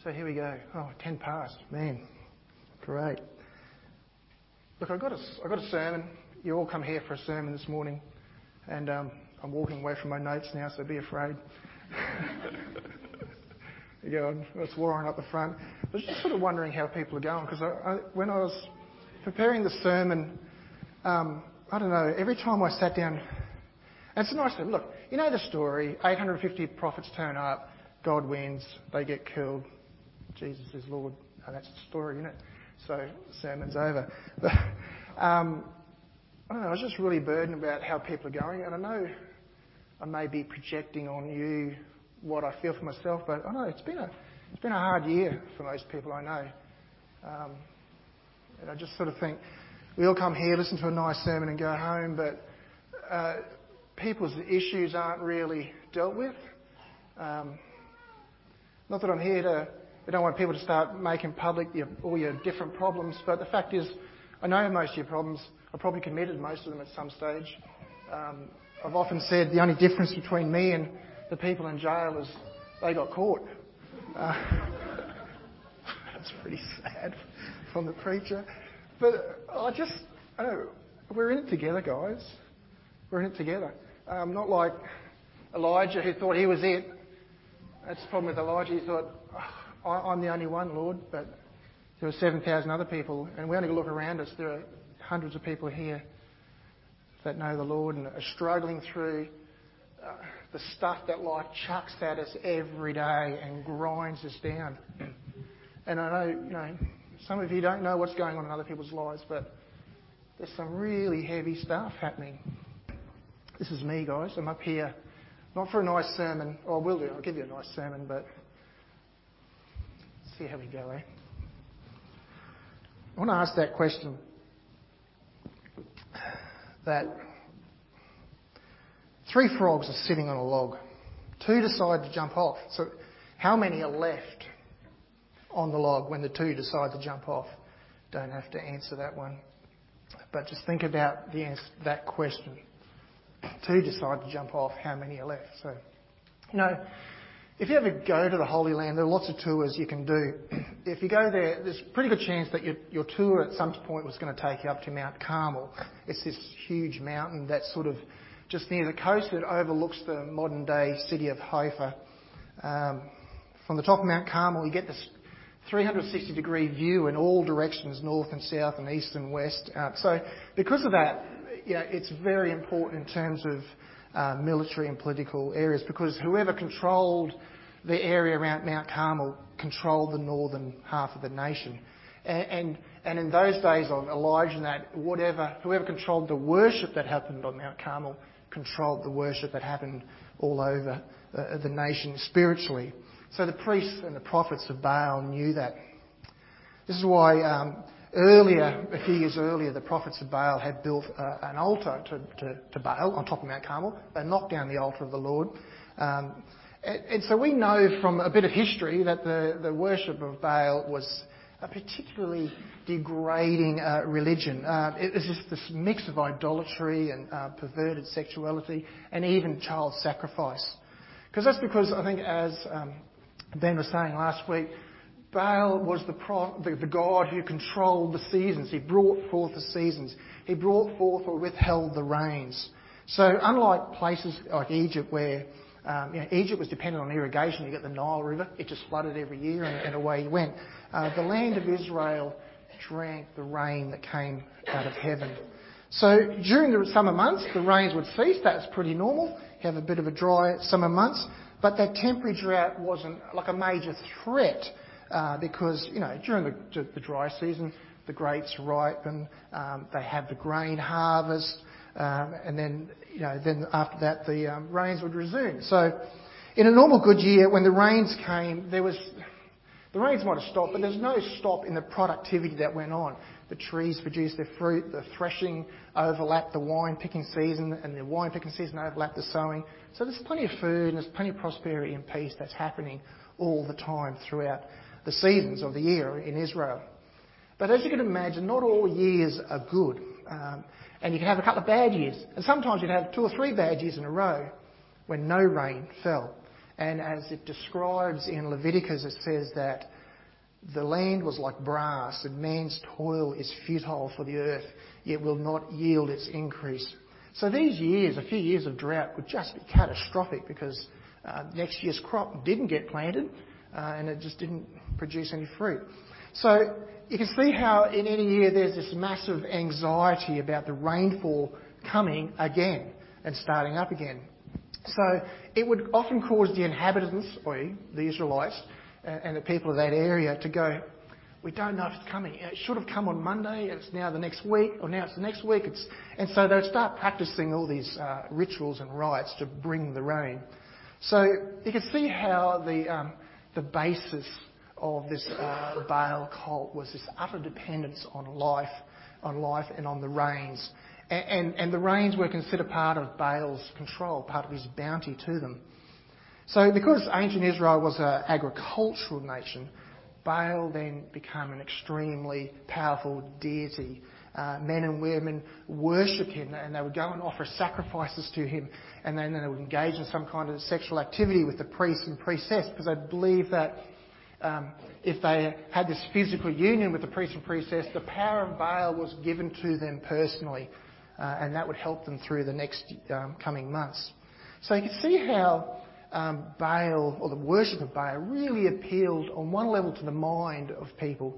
So here we go. 10 past. Man, great. Look, I got a sermon. You all come here for a sermon this morning, and I'm walking away from my notes now, so be afraid. You go, it's warring up the front. I was just sort of wondering how people are going, because when I was preparing the sermon, I don't know, every time I sat down, and it's a nice thing. Look, you know the story, 850 prophets turn up, God wins, they get killed, Jesus is Lord. That's the story, isn't it? So, sermon's over. But, I don't know, I was just really burdened about how people are going, and I know I may be projecting on you what I feel for myself, but I know it's been a hard year for most people I know. And I just sort of think, we all come here, listen to a nice sermon and go home, but people's issues aren't really dealt with. Not that I'm here I don't want people to start making public all your different problems, but the fact is, I know most of your problems. I probably committed most of them at some stage. I've often said the only difference between me and the people in jail is they got caught. That's pretty sad from the preacher. But we're in it together, guys. We're in it together. Not like Elijah, who thought he was it. That's the problem with Elijah. He thought, I'm the only one, Lord, but there were 7,000 other people, and we only look around us. There are hundreds of people here that know the Lord and are struggling through the stuff that life chucks at us every day and grinds us down. And I know, some of you don't know what's going on in other people's lives, but there's some really heavy stuff happening. This is me, guys. I'm up here, not for a nice sermon. Oh, I will do. I'll give you a nice sermon, but see how we go, eh? I want to ask that question. That 3 frogs are sitting on a log. 2 decide to jump off. So how many are left on the log when the 2 decide to jump off? Don't have to answer that one. But just think about the answer to that question. 2 decide to jump off. How many are left? So, if you ever go to the Holy Land, there are lots of tours you can do. If you go there, there's a pretty good chance that your tour at some point was going to take you up to Mount Carmel. It's this huge mountain that's sort of just near the coast that overlooks the modern-day city of Haifa. From the top of Mount Carmel, you get this 360-degree view in all directions, north and south and east and west. So because of that, it's very important in terms of military and political areas, because whoever controlled the area around Mount Carmel controlled the northern half of the nation. And in those days of Elijah and that, whoever controlled the worship that happened on Mount Carmel controlled the worship that happened all over the nation spiritually. So the priests and the prophets of Baal knew that. This is why a few years earlier, the prophets of Baal had built an altar to Baal on top of Mount Carmel. They knocked down the altar of the Lord. And so we know from a bit of history that the worship of Baal was a particularly degrading religion. It was just this mix of idolatry and perverted sexuality and even child sacrifice. Because I think, as Ben was saying last week, Baal was the god who controlled the seasons. He brought forth the seasons. He brought forth or withheld the rains. So unlike places like Egypt where Egypt was dependent on irrigation, you get the Nile River, it just flooded every year and away you went. The land of Israel drank the rain that came out of heaven. So during the summer months, the rains would cease. That's pretty normal. You have a bit of a dry summer months. But that temporary drought wasn't like a major threat. Because, during the dry season, the grapes ripen, they have the grain harvest, and then after that the rains would resume. So in a normal good year, when the rains came, the rains might have stopped, but there's no stop in the productivity that went on. The trees produced their fruit, the threshing overlapped the wine picking season, and the wine picking season overlapped the sowing. So there's plenty of food and there's plenty of prosperity and peace that's happening all the time throughout the seasons of the year in Israel. But as you can imagine, not all years are good. And you can have a couple of bad years. And sometimes you'd have 2 or 3 bad years in a row when no rain fell. And as it describes in Leviticus, it says that the land was like brass, and man's toil is futile for the earth, yet will not yield its increase. So these years, a few years of drought, would just be catastrophic because next year's crop didn't get planted and it just didn't produce any fruit. So you can see how in any year there's this massive anxiety about the rainfall coming again and starting up again. So it would often cause the inhabitants, or the Israelites, and the people of that area to go, we don't know if it's coming. It should have come on Monday, and it's now the next week, or now it's the next week. And so they would start practicing all these rituals and rites to bring the rain. So you can see how the basis of this Baal cult was this utter dependence on life and on the rains. And the rains were considered part of Baal's control, part of his bounty to them. So because ancient Israel was an agricultural nation, Baal then became an extremely powerful deity. Men and women worshipped him, and they would go and offer sacrifices to him, and then they would engage in some kind of sexual activity with the priests and priestess, because they believed that if they had this physical union with the priest and priestess, the power of Baal was given to them personally, and that would help them through the next coming months. So you can see how Baal, or the worship of Baal, really appealed on one level to the mind of people,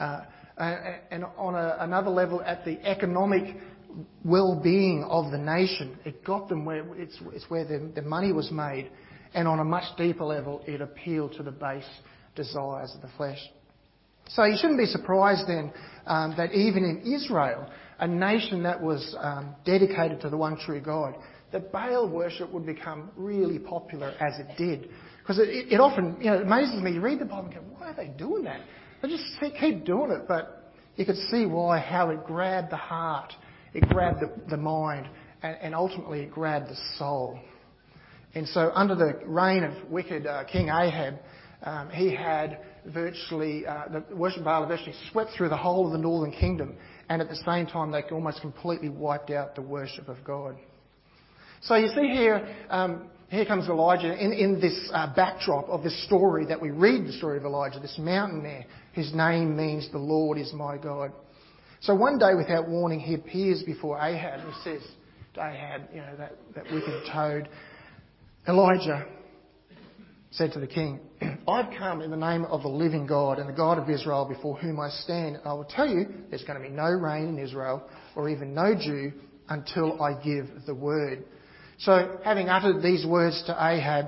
and on another level at the economic well-being of the nation. It got them where it's where their money was made, and on a much deeper level, it appealed to the base desires of the flesh. So you shouldn't be surprised then that even in Israel, a nation that was dedicated to the one true God, that Baal worship would become really popular as it did. Because it often, it amazes me. You read the Bible and go, why are they doing that? They just keep doing it. But you could see why, how it grabbed the heart, it grabbed the mind, and ultimately it grabbed the soul. And so under the reign of wicked King Ahab, he had virtually, the worship of Baal virtually swept through the whole of the northern kingdom. And at the same time, they almost completely wiped out the worship of God. So you see here, here comes Elijah in this backdrop of this story that we read, the story of Elijah, this mountain there. His name means the Lord is my God. So one day, without warning, he appears before Ahab and says to Ahab, that wicked toad, Elijah said to the king, I've come in the name of the living God and the God of Israel before whom I stand. I will tell you there's going to be no rain in Israel or even no dew until I give the word. So having uttered these words to Ahab,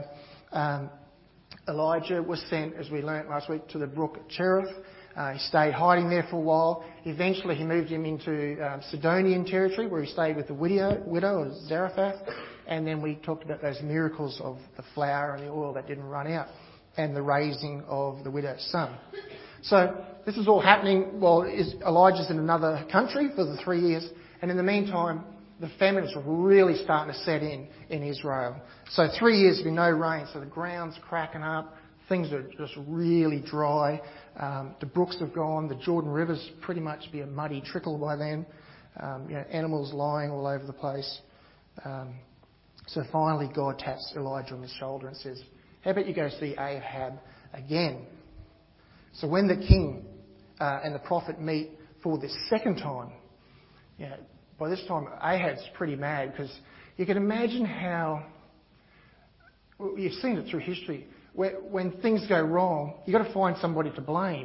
Elijah was sent, as we learnt last week, to the brook Cherith. He stayed hiding there for a while. Eventually he moved him into Sidonian territory, where he stayed with the widow of Zarephath. And then we talked about those miracles of the flour and the oil that didn't run out, and the raising of the widow's son. So this is all happening while Elijah's in another country for the 3 years. And in the meantime, the famine's really starting to set in Israel. So 3 years with no rain, so the ground's cracking up. Things are just really dry. The brooks have gone. The Jordan River's pretty much be a muddy trickle by then. Animals lying all over the place. So finally God taps Elijah on his shoulder and says, how about you go see Ahab again? So when the king and the prophet meet for the second time, by this time Ahab's pretty mad, because you can imagine how, you've seen it through history, when things go wrong, you've got to find somebody to blame.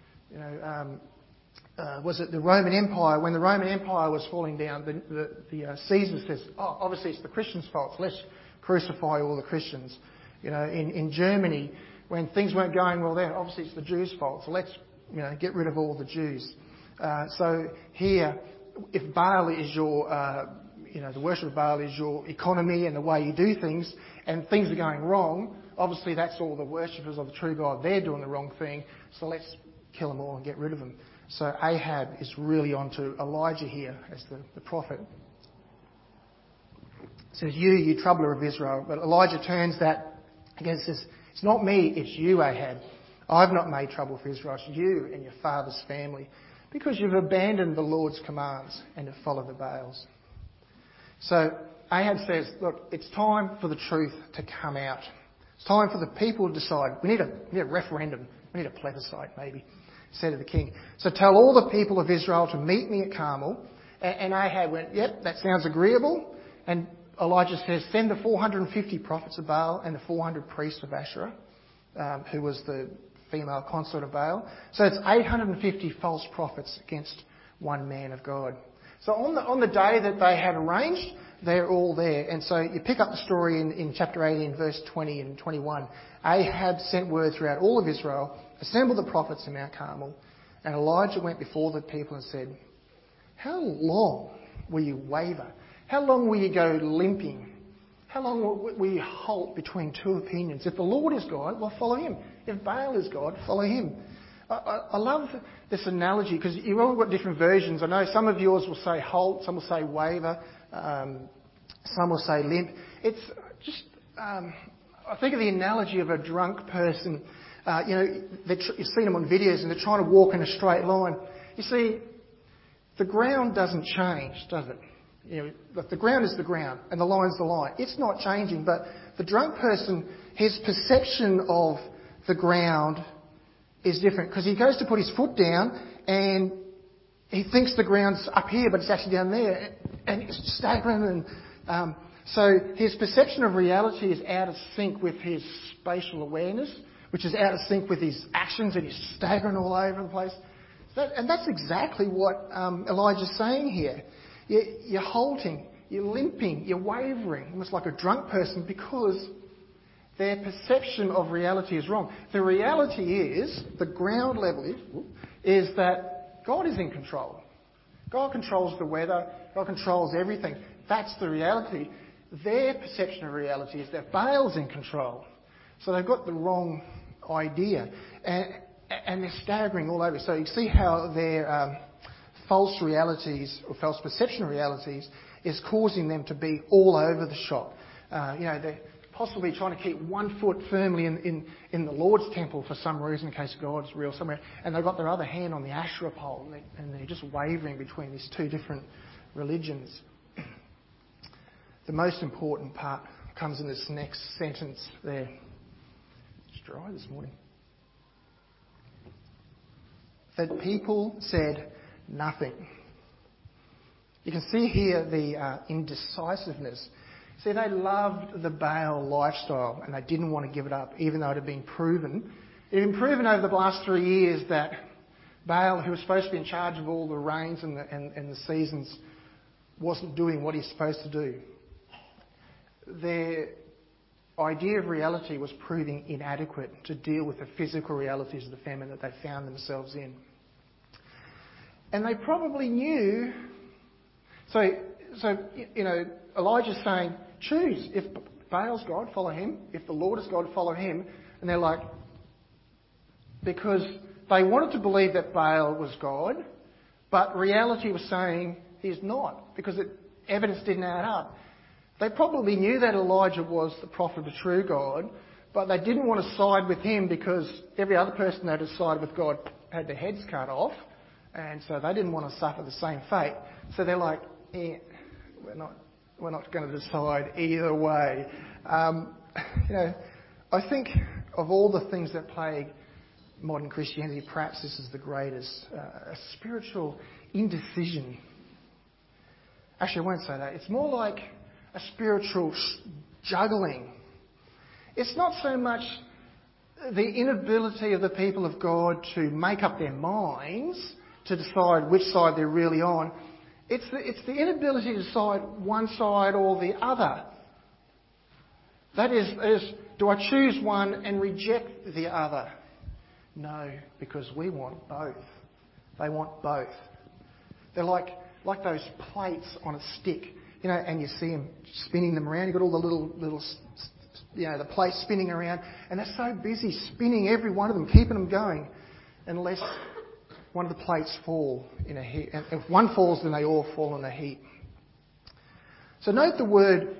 Was it the Roman Empire? When the Roman Empire was falling down, the Caesar says, obviously it's the Christians' fault, so let's crucify all the Christians. In Germany, when things weren't going well there, obviously it's the Jews' fault, so let's get rid of all the Jews. So here, if Baal is your, the worship of Baal is your economy and the way you do things, and things are going wrong, obviously that's all the worshippers of the true God. They're doing the wrong thing, so let's kill them all and get rid of them. So Ahab is really onto Elijah here as the prophet. Says, you troubler of Israel. But Elijah turns that again and says, it's not me, it's you, Ahab. I've not made trouble for Israel. It's you and your father's family, because you've abandoned the Lord's commands and have followed the Baals. So Ahab says, look, it's time for the truth to come out. It's time for the people to decide. We need a referendum. We need a plebiscite, maybe, said to the king. So tell all the people of Israel to meet me at Carmel. And Ahab went, yep, that sounds agreeable. And Elijah says, send the 450 prophets of Baal and the 400 priests of Asherah, who was the female consort of Baal. So it's 850 false prophets against one man of God. So on the day that they had arranged, they're all there. And so you pick up the story in chapter 18, verse 20 and 21. Ahab sent word throughout all of Israel, assemble the prophets in Mount Carmel. And Elijah went before the people and said, how long will you waver? How long will you go limping? How long will you halt between two opinions? If the Lord is God, well, follow him. If Baal is God, follow him. I love this analogy because you've all got different versions. I know some of yours will say halt, some will say waver, some will say limp. It's just, I think of the analogy of a drunk person. You've seen them on videos and they're trying to walk in a straight line. You see, the ground doesn't change, does it? The ground is the ground and the line's the line. It's not changing, but the drunk person, his perception of the ground is different because he goes to put his foot down and he thinks the ground's up here, but it's actually down there, and it's staggering. And so his perception of reality is out of sync with his spatial awareness, which is out of sync with his actions, and he's staggering all over the place. And that's exactly what Elijah's saying here. You're halting, you're limping, you're wavering, almost like a drunk person, because their perception of reality is wrong. The reality is, the ground level is that God is in control. God controls the weather. God controls everything. That's the reality. Their perception of reality is that Baal's in control. So they've got the wrong idea. And they're staggering all over. So you see how their false realities or false perception of realities is causing them to be all over the shop. They're possibly trying to keep one foot firmly in the Lord's temple for some reason, in case God's real somewhere, and they've got their other hand on the Asherah pole, and they're just wavering between these two different religions. The most important part comes in this next sentence there. It's dry this morning. That people said nothing. You can see here the indecisiveness. See, they loved the Baal lifestyle and they didn't want to give it up, even though it had been proven. It had been proven over the last 3 years that Baal, who was supposed to be in charge of all the rains and the seasons, wasn't doing what he's supposed to do. Their idea of reality was proving inadequate to deal with the physical realities of the famine that they found themselves in. And they probably knew. So Elijah's saying, choose. If Baal's God, follow him. If the Lord is God, follow him. And they're like, because they wanted to believe that Baal was God, but reality was saying he's not, because evidence didn't add up. They probably knew that Elijah was the prophet of the true God, but they didn't want to side with him because every other person that had sided with God had their heads cut off, and so they didn't want to suffer the same fate. So they're like, we're not going to decide either way. I think of all the things that plague modern Christianity, perhaps this is the greatest. A spiritual indecision. Actually, I won't say that. It's more like a spiritual juggling. It's not so much the inability of the people of God to make up their minds to decide which side they're really on. It's the inability to decide one side or the other. That is, do I choose one and reject the other? No, because we want both. They want both. They're like those plates on a stick, and you see them spinning them around. You've got all the little the plates spinning around, and they're so busy spinning every one of them, keeping them going, unless one of the plates fall in a heap. And if one falls, then they all fall in a heap. So note the word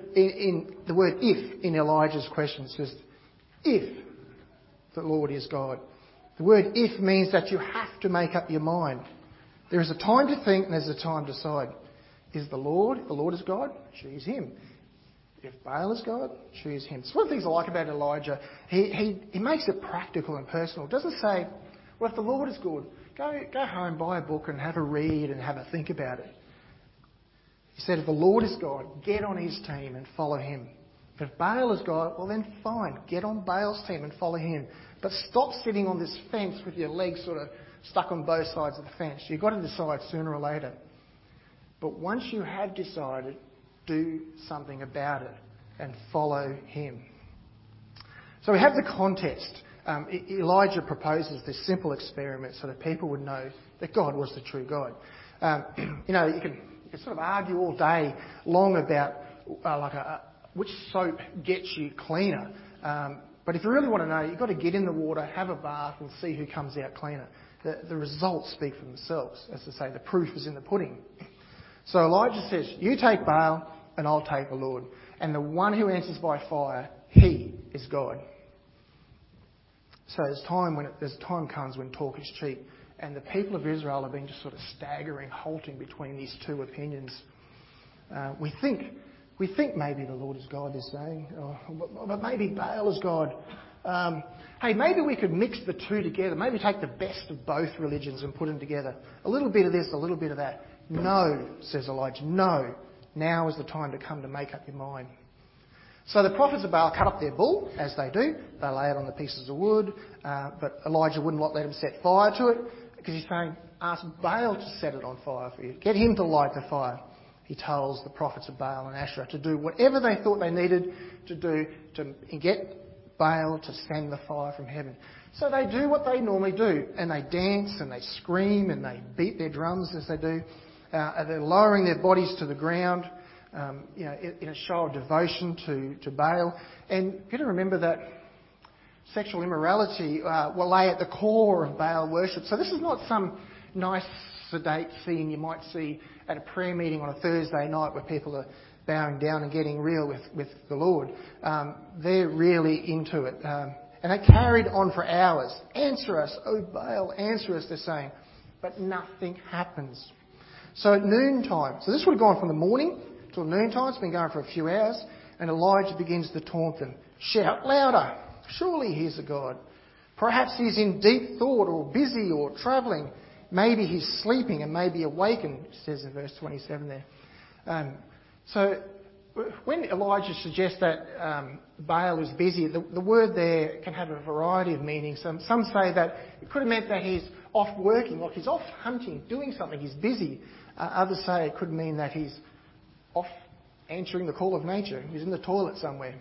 if in Elijah's question. It says, if the Lord is God. The word if means that you have to make up your mind. There is a time to think and there's a time to decide. Is the Lord is God? Choose him. If Baal is God, choose him. It's one of the things I like about Elijah. He makes it practical and personal. It doesn't say, well, if the Lord is good, go home, buy a book and have a read and have a think about it. He said, if the Lord is God, get on his team and follow him. If Baal is God, well then fine, get on Baal's team and follow him. But stop sitting on this fence with your legs sort of stuck on both sides of the fence. You've got to decide sooner or later. But once you have decided, do something about it and follow him. So we have the context. Elijah proposes this simple experiment so that people would know that God was the true God. You can sort of argue all day long about which soap gets you cleaner. But if you really want to know, you've got to get in the water, have a bath and see who comes out cleaner. The results speak for themselves. As I say, the proof is in the pudding. So Elijah says, you take Baal and I'll take the Lord. And the one who answers by fire, he is God. So there's time comes when talk is cheap. And the people of Israel have been just sort of staggering, halting between these two opinions. We think maybe the Lord is God, they're saying. But maybe Baal is God. Hey, maybe we could mix the two together. Maybe take the best of both religions and put them together. A little bit of this, a little bit of that. No, says Elijah, no. Now is the time to come to make up your mind. So the prophets of Baal cut up their bull, as they do. They lay it on the pieces of wood. But Elijah wouldn't let them set fire to it because he's saying, ask Baal to set it on fire for you. Get him to light the fire. He tells the prophets of Baal and Asherah to do whatever they thought they needed to do to get Baal to send the fire from heaven. So they do what they normally do, and they dance and they scream and they beat their drums as they do. They're lowering their bodies to the ground, in a show of devotion to Baal. And you've got to remember that sexual immorality will lay at the core of Baal worship. So this is not some nice, sedate scene you might see at a prayer meeting on a Thursday night where people are bowing down and getting real with the Lord. They're really into it. And they carried on for hours. Answer us, O Baal, answer us, they're saying. But nothing happens. So at noontime, so this would have gone from the morning till noontime, it's been going for a few hours, and Elijah begins to taunt them. Shout louder, surely he's a God. Perhaps he's in deep thought or busy or travelling. Maybe he's sleeping and maybe awakened, it says in verse 27 there. So when Elijah suggests that Baal is busy, the word there can have a variety of meanings. Some say that it could have meant that he's off working, like he's off hunting, doing something, he's busy. Others say it could mean that he's off answering the call of nature. He's in the toilet somewhere.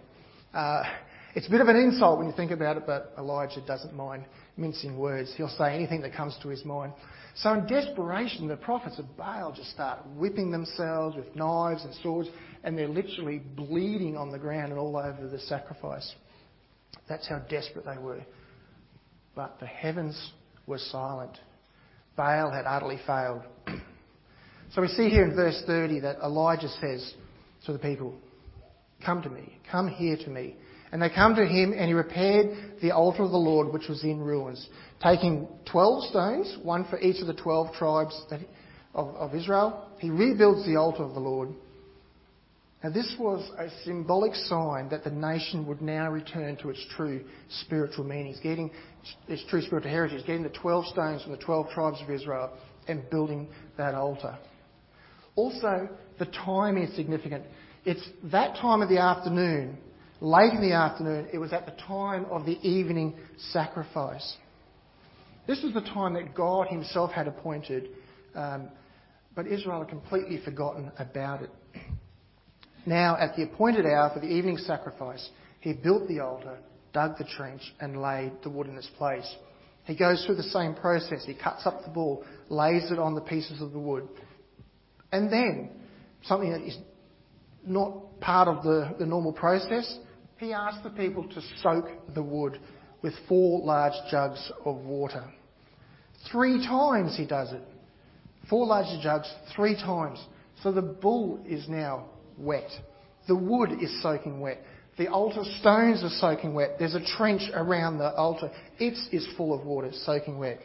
It's a bit of an insult when you think about it, but Elijah doesn't mind mincing words. He'll say anything that comes to his mind. So in desperation, the prophets of Baal just start whipping themselves with knives and swords, and they're literally bleeding on the ground and all over the sacrifice. That's how desperate they were. But the heavens were silent. Baal had utterly failed. So we see here in verse 30 that Elijah says to the people, come to me, come here to me. And they come to him, and he repaired the altar of the Lord, which was in ruins, taking 12 stones, one for each of the 12 tribes of Israel. He rebuilds the altar of the Lord. Now this was a symbolic sign that the nation would now return to its true spiritual meanings, getting its true spiritual heritage, getting the 12 stones from the 12 tribes of Israel and building that altar. Also, the time is significant. It's that time of the afternoon, late in the afternoon, it was at the time of the evening sacrifice. This was the time that God himself had appointed, but Israel had completely forgotten about it. Now, at the appointed hour for the evening sacrifice, he built the altar, dug the trench, and laid the wood in its place. He goes through the same process. He cuts up the bull, lays it on the pieces of the wood. And then, something that is not part of the normal process, he asks the people to soak the wood with 4 large jugs of water. 3 times he does it. 4 large jugs, 3 times. So the bull is now wet. The wood is soaking wet. The altar stones are soaking wet. There's a trench around the altar. It is full of water, soaking wet.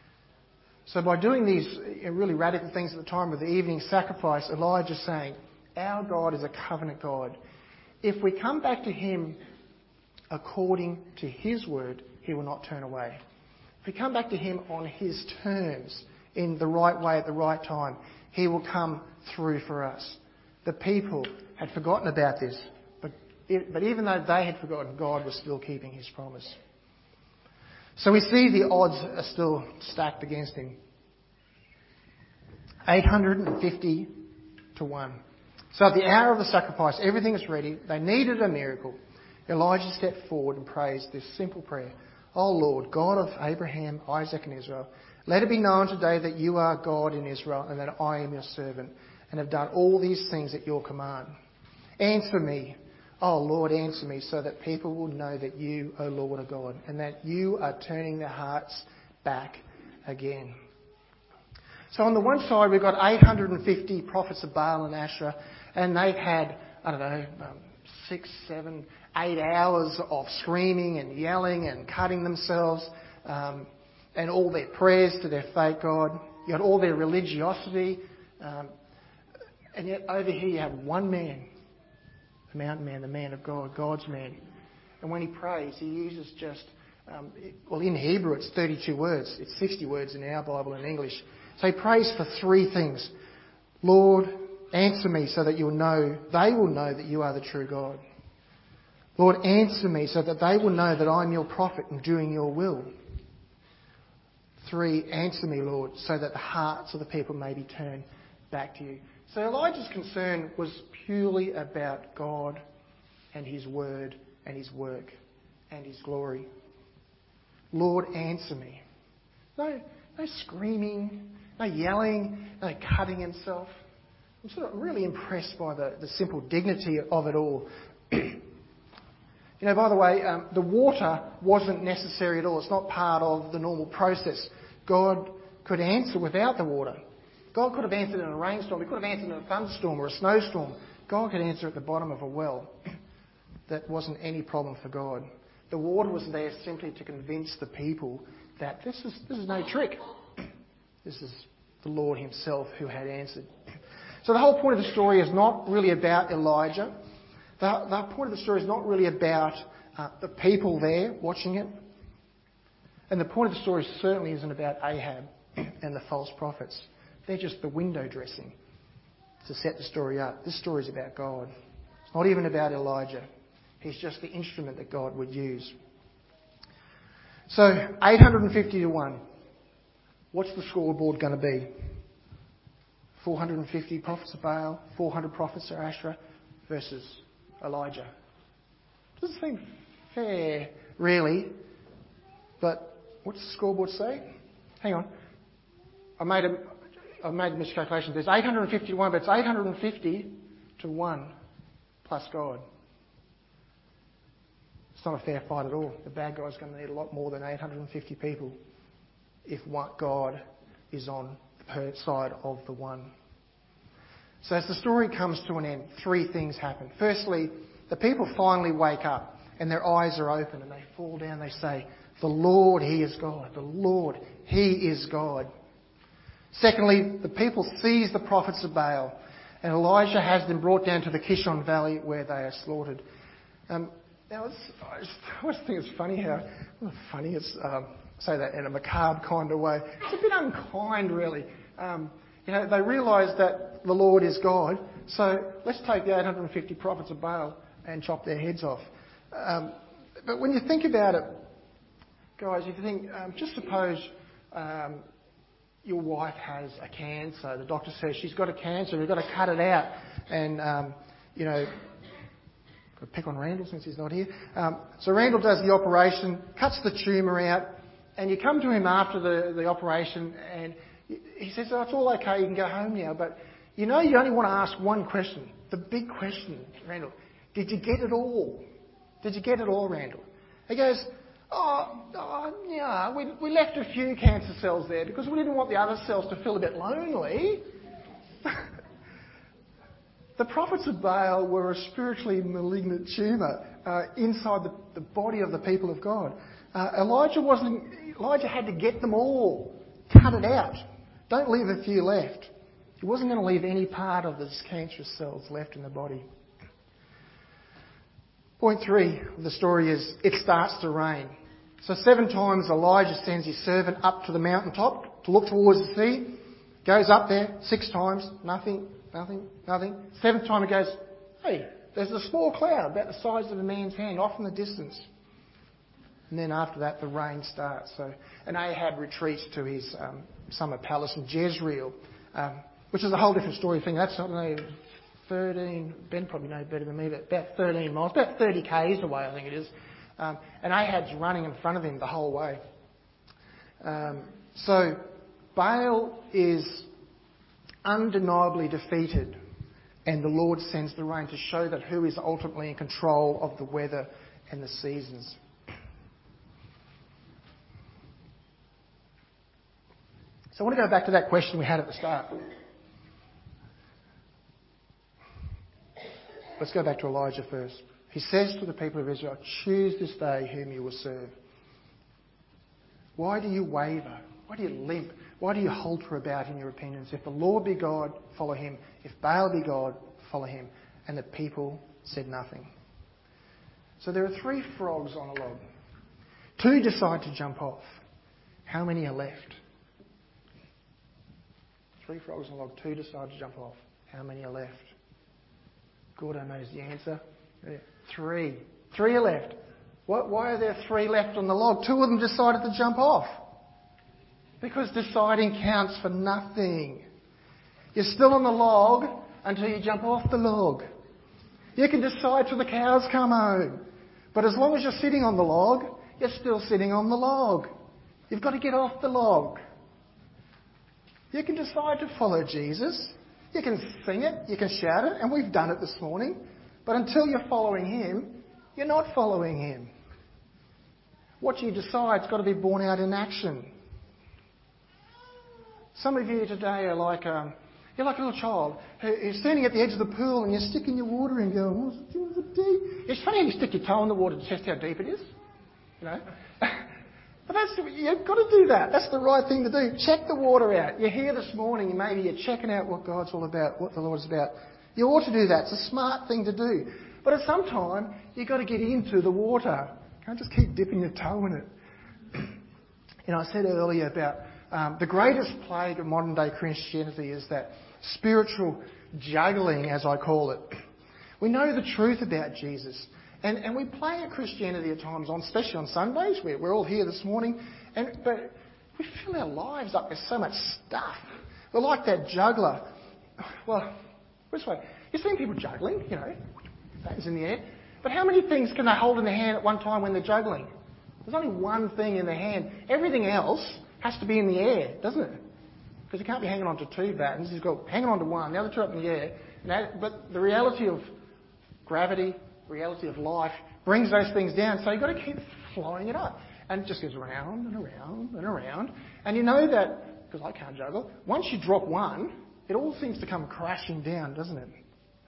So by doing these really radical things at the time of the evening sacrifice, Elijah's saying, Our God is a covenant God. If we come back to him according to his word, he will not turn away. If we come back to him on his terms, in the right way at the right time, he will come through for us. The people had forgotten about this, but even though they had forgotten, God was still keeping his promise. So we see the odds are still stacked against him. 850 to 1. So at the hour of the sacrifice, everything is ready. They needed a miracle. Elijah stepped forward and prayed this simple prayer. O Lord, God of Abraham, Isaac and Israel, let it be known today that you are God in Israel and that I am your servant and have done all these things at your command. Answer me, O Lord, answer me so that people will know that you, O Lord, are God and that you are turning their hearts back again. So on the one side, we've got 850 prophets of Baal and Asherah, and they've had, 6, 7, 8 hours of screaming and yelling and cutting themselves, and all their prayers to their fake god. You got all their religiosity, and yet over here you have one man, the mountain man, the man of God, God's man. And when he prays, he uses just, in Hebrew it's 32 words. It's 60 words in our Bible in English. So he prays for 3 things. Lord, answer me so that they will know that you are the true God. Lord, answer me so that they will know that I'm your prophet and doing your will. 3, answer me, Lord, so that the hearts of the people may be turned back to you. So Elijah's concern was purely about God and his word and his work and his glory. Lord, answer me. No screaming, no yelling, no cutting himself. I'm sort of really impressed by the simple dignity of it all. By the way, the water wasn't necessary at all. It's not part of the normal process. God could answer without the water. God could have answered in a rainstorm. He could have answered in a thunderstorm or a snowstorm. God could answer at the bottom of a well. That wasn't any problem for God. The water was there simply to convince the people that this is no trick. This is the Lord himself who had answered. So the whole point of the story is not really about Elijah. The point of the story is not really about the people there watching it. And the point of the story certainly isn't about Ahab and the false prophets. They're just the window dressing to set the story up. This story is about God. It's not even about Elijah. He's just the instrument that God would use. So 850 to 1. What's the scoreboard going to be? 450 prophets of Baal, 400 prophets of Asherah versus Elijah. Doesn't seem fair, really. But what's the scoreboard say? Hang on. I made a miscalculation. There's 850 to 1, but it's 850 to 1 plus God. It's not a fair fight at all. The bad guy's going to need a lot more than 850 people if God is on the side of the one. So as the story comes to an end, 3 things happen. Firstly, the people finally wake up and their eyes are open and they fall down. They say, the Lord, He is God. The Lord, He is God. Secondly, the people seize the prophets of Baal and Elijah has them brought down to the Kishon Valley where they are slaughtered. Now, I always think it's funny how... Well, funny, it's... say that in a macabre kind of way. It's a bit unkind, really. They realise that the Lord is God, so let's take the 850 prophets of Baal and chop their heads off. But when you think about it, guys, if you think, just suppose your wife has a cancer. The doctor says she's got a cancer, we've got to cut it out. And, got to pick on Randall since he's not here. So Randall does the operation, cuts the tumour out, and you come to him after the operation and he says, it's all okay, you can go home now. But you only want to ask one question. The big question, Randall, did you get it all? Did you get it all, Randall? He goes, yeah, we left a few cancer cells there because we didn't want the other cells to feel a bit lonely. The prophets of Baal were a spiritually malignant tumour inside the body of the people of God. Elijah had to get them all. Cut it out. Don't leave a few left. He wasn't going to leave any part of these cancerous cells left in the body. Point 3 of the story is it starts to rain. So 7 times Elijah sends his servant up to the mountaintop to look towards the sea. Goes up there 6 times, nothing. 7th time he goes, hey, there's a small cloud about the size of a man's hand off in the distance. And then after that the rain starts. And Ahab retreats to his summer palace in Jezreel, which is a whole different story thing. That's not 13, Ben probably knows better than me, but about 13 miles, about 30 k's away I think it is. And Ahab's running in front of him the whole way. So Baal is undeniably defeated, and the Lord sends the rain to show that who is ultimately in control of the weather and the seasons. So I want to go back to that question we had at the start. Let's go back to Elijah first. He says to the people of Israel, choose this day whom you will serve. Why do you waver? Why do you limp? Why do you halter about in your opinions? If the Lord be God, follow him. If Baal be God, follow him. And the people said nothing. So there are 3 frogs on a log. 2 decide to jump off. How many are left? 3 frogs on a log. 2 decide to jump off. How many are left? Gordo knows the answer. 3. 3 are left. Why are there 3 left on the log? 2 of them decided to jump off. Because deciding counts for nothing. You're still on the log until you jump off the log. You can decide till the cows come home. But as long as you're sitting on the log, you're still sitting on the log. You've got to get off the log. You can decide to follow Jesus. You can sing it, you can shout it, and we've done it this morning. But until you're following him, you're not following him. What you decide's got to be borne out in action. Some of you today are like, you're like a little child who's standing at the edge of the pool and you're sticking your water in going, oh, is it deep? It's funny how you stick your toe in the water to test how deep it is. You know? But you've got to do that. That's the right thing to do. Check the water out. You're here this morning, maybe you're checking out what God's all about, what the Lord's about. You ought to do that. It's a smart thing to do. But at some time, you've got to get into the water. You can't just keep dipping your toe in it. You know, I said earlier about the greatest plague of modern day Christianity is that spiritual juggling, as I call it. We know the truth about Jesus. And we play at Christianity at times, especially on Sundays. We're all here this morning. But we fill our lives up with so much stuff. We're like that juggler. Well, this way. You've seen people juggling, you know, hands in the air. But how many things can they hold in their hand at one time when they're juggling? There's only one thing in their hand. Everything else has to be in the air, doesn't it? Because you can't be hanging on to 2 battens. You've got hanging on to one, the other 2 up in the air. But the reality of gravity, reality of life brings those things down. So you've got to keep flying it up. And it just goes around and around and around. And you know that, because I can't juggle, once you drop one, it all seems to come crashing down, doesn't it?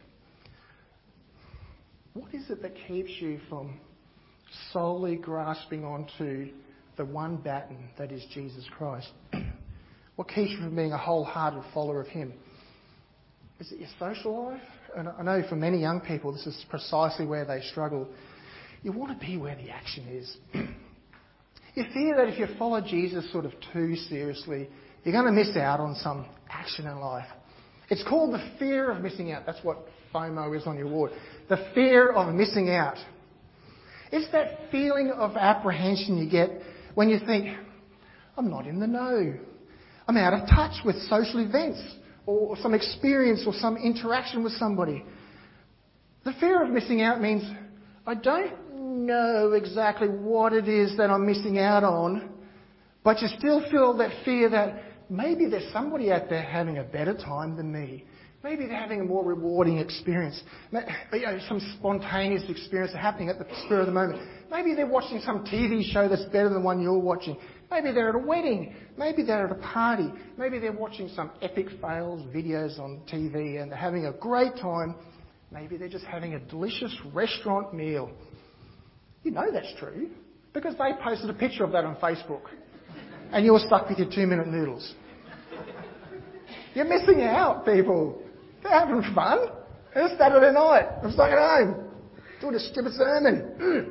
What is it that keeps you from solely grasping onto the one baton that is Jesus Christ? What keeps you from being a wholehearted follower of him? Is it your social life? And I know for many young people this is precisely where they struggle. You want to be where the action is. You fear that if you follow Jesus sort of too seriously, you're going to miss out on some action in life. It's called the fear of missing out. That's what FOMO is on your ward. The fear of missing out. It's that feeling of apprehension you get when you think, I'm not in the know. I'm out of touch with social events or some experience or some interaction with somebody. The fear of missing out means I don't know exactly what it is that I'm missing out on, but you still feel that fear that maybe there's somebody out there having a better time than me. Maybe they're having a more rewarding experience. Some spontaneous experience happening at the spur of the moment. Maybe they're watching some TV show that's better than the one you're watching. Maybe they're at a wedding. Maybe they're at a party. Maybe they're watching some epic fails videos on TV and they're having a great time. Maybe they're just having a delicious restaurant meal. You know that's true because they posted a picture of that on Facebook and you're stuck with your 2-minute noodles. You're missing out, people. They're having fun. It's Saturday night. I'm stuck at home. Doing a stupid sermon.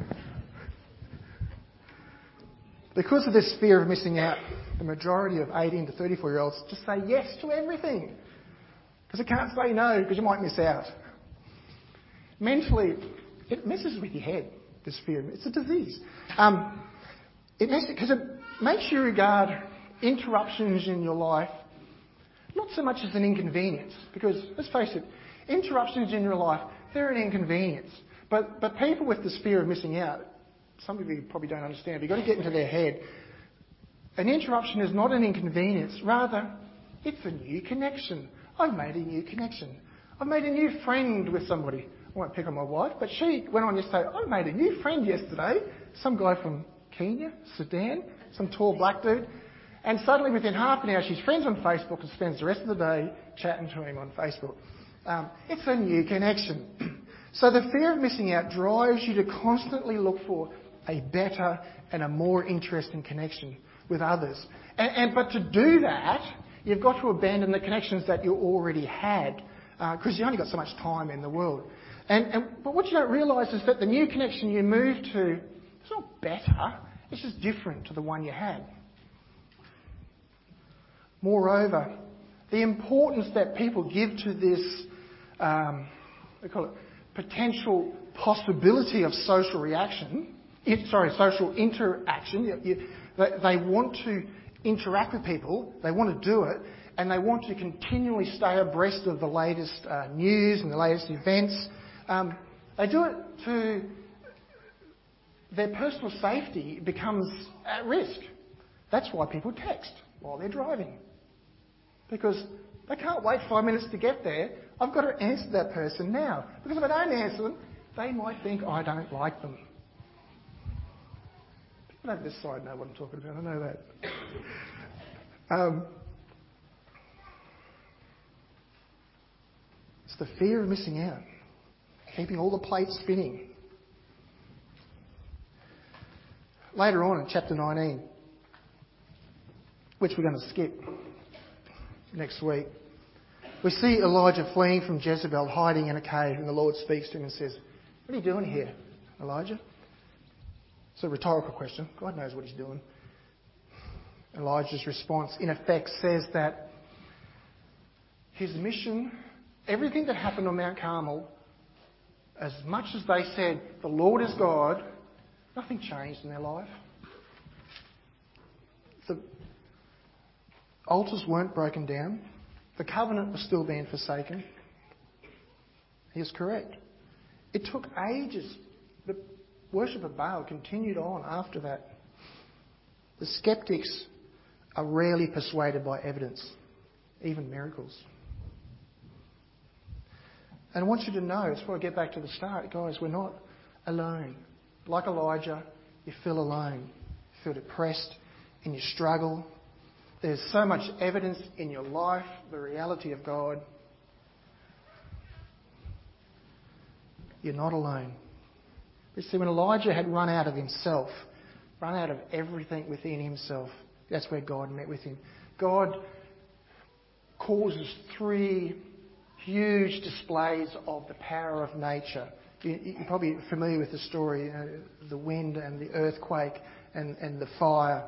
Because of this fear of missing out, the majority of 18 to 34-year-olds just say yes to everything. Because they can't say no, because you might miss out. Mentally, it messes with your head, this fear. It's a disease. It messes because it makes you regard interruptions in your life not so much as an inconvenience. Because, let's face it, interruptions in your life, they're an inconvenience. But people with this fear of missing out, some of you probably don't understand, but you've got to get into their head. An interruption is not an inconvenience. Rather, it's a new connection. I've made a new connection. I've made a new friend with somebody. I won't pick on my wife, but she went on yesterday. I made a new friend yesterday. Some guy from Kenya, Sudan, some tall black dude. And suddenly, within half an hour, she's friends on Facebook and spends the rest of the day chatting to him on Facebook. It's a new connection. So the fear of missing out drives you to constantly look for a better and a more interesting connection with others. But to do that, you've got to abandon the connections that you already had, because you only got so much time in the world. But what you don't realise is that the new connection you move to is not better, it's just different to the one you had. Moreover, the importance that people give to this, they call it potential possibility of social social interaction. They want to interact with people, they want to do it, and they want to continually stay abreast of the latest news and the latest events. They do it to their personal safety becomes at risk. That's why people text while they're driving. Because they can't wait 5 minutes to get there. I've got to answer that person now. Because if I don't answer them, they might think I don't like them. People over this side know what I'm talking about. I know that. It's the fear of missing out. Keeping all the plates spinning. Later on in chapter 19, which we're going to skip next week, we see Elijah fleeing from Jezebel, hiding in a cave, and the Lord speaks to him and says, "What are you doing here, Elijah?" It's a rhetorical question. God knows what he's doing. Elijah's response, in effect, says that his mission, everything that happened on Mount Carmel, as much as they said, "The Lord is God," nothing changed in their life. The altars weren't broken down. The covenant was still being forsaken. He is correct. It took ages. The worship of Baal continued on after that. The skeptics are rarely persuaded by evidence, even miracles. And I want you to know, before I get back to the start, guys, we're not alone. Like Elijah, you feel alone. You feel depressed and you struggle. There's so much evidence in your life, the reality of God. You're not alone. You see, when Elijah had run out of himself, run out of everything within himself, that's where God met with him. God causes 3 huge displays of the power of nature. You're probably familiar with the story, the wind and the earthquake and the fire.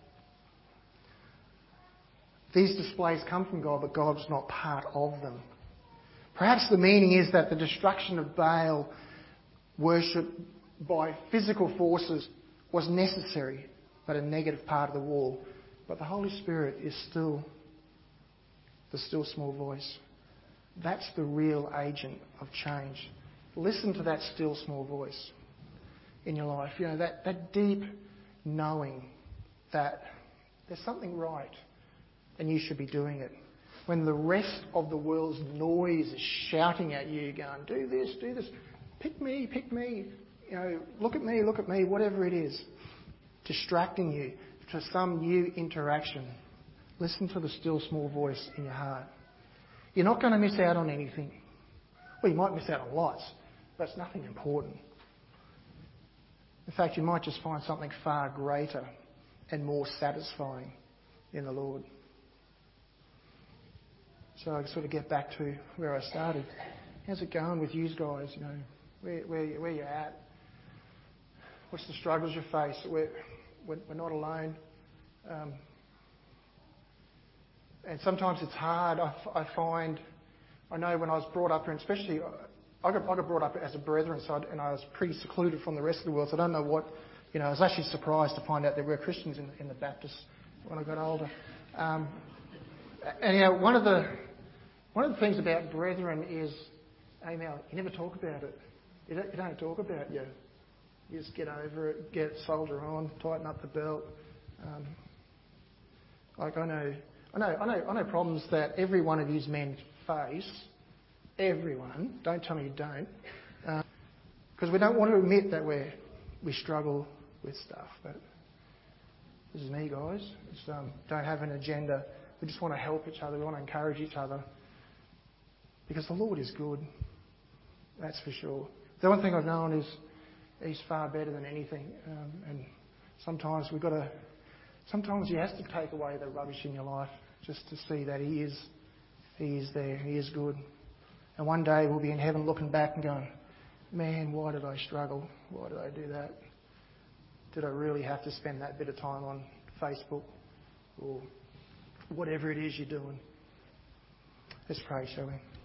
These displays come from God, but God's not part of them. Perhaps the meaning is that the destruction of Baal worship by physical forces was necessary, but a negative part of the wall. But the Holy Spirit is still the still small voice. That's the real agent of change. Listen to that still small voice in your life. You know, that deep knowing that there's something right and you should be doing it. When the rest of the world's noise is shouting at you, going, do this, pick me, you know, look at me, whatever it is, distracting you to some new interaction. Listen to the still small voice in your heart. You're not going to miss out on anything. Well, you might miss out on lots, but it's nothing important. In fact, you might just find something far greater and more satisfying in the Lord. So I sort of get back to where I started. How's it going with you guys? You know, where you're at? What's the struggles you face? We're not alone. And sometimes it's hard. I find, I know when I was brought up, and especially I got brought up as a brethren, and I was pretty secluded from the rest of the world. So I don't know what, you know. I was actually surprised to find out there were Christians in the Baptists when I got older. And you know, one of the things about brethren is, hey, Mel, you never talk about it. You don't talk about you. You just get over it, soldier on, tighten up the belt. Like I know problems that every one of these men face. Everyone. Don't tell me you don't. Because we don't want to admit that we struggle with stuff. But this is me, guys. Don't have an agenda. We just want to help each other. We want to encourage each other. Because the Lord is good. That's for sure. The one thing I've known is He's far better than anything. And sometimes sometimes you have to take away the rubbish in your life just to see that He is there. He is good. And one day we'll be in heaven looking back and going, man, why did I struggle? Why did I do that? Did I really have to spend that bit of time on Facebook or whatever it is you're doing? Let's pray, shall we?